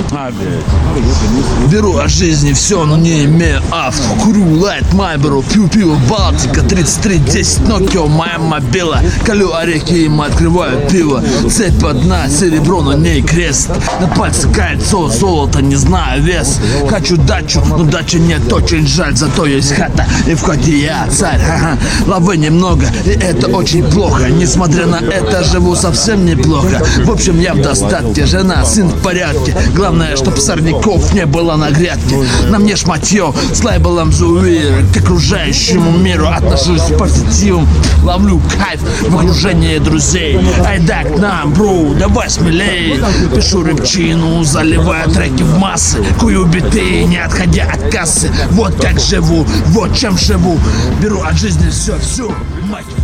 Беру от жизни все, но не имею авто. Курю лайт, Marlboro, пью пиво Балтика 3310 Nokia, моя мобила. Колю орехи, им открываю пиво. Цепь одна, серебро, на ней крест. На пальце кольцо, золото, не знаю вес. Хочу дачу, но дачи нет, очень жаль. Зато есть хата, и в хате я царь. Лавы немного, и это очень плохо. Несмотря на это, живу совсем неплохо. В общем, я в достатке, жена, сын в порядке. Главное, чтоб сорняков не было на грядке. На мне шматье с лейблом Зуир. К окружающему миру отношусь с позитивом. Ловлю кайф в окружении друзей. Айда к нам, бро, давай смелей. Пишу рыбчину, заливаю треки в массы. Кую биты, не отходя от кассы. Вот как живу, вот чем живу. Беру от жизни все, всю мать.